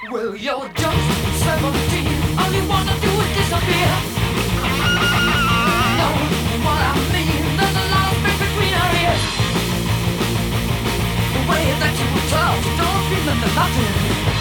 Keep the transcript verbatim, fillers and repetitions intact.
Well, you're just seventeen. All you wanna do is disappear. Know what I mean? There's a lot of space between our ears. The way that you were tough, don't remember nothing.